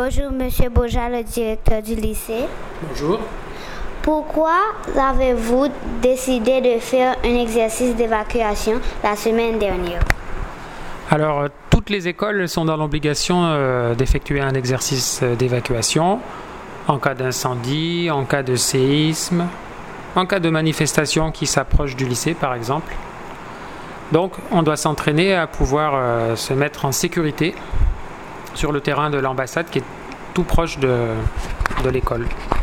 Bonjour, Monsieur Boja, le directeur du lycée. Bonjour. Pourquoi avez-vous décidé de faire un exercice d'évacuation la semaine dernière? Alors, toutes les écoles sont dans l'obligation d'effectuer un exercice d'évacuation en cas d'incendie, en cas de séisme, en cas de manifestation qui s'approche du lycée, par exemple. Donc, on doit s'entraîner à pouvoir se mettre en sécurité sur le terrain de l'ambassade qui est tout proche de l'école.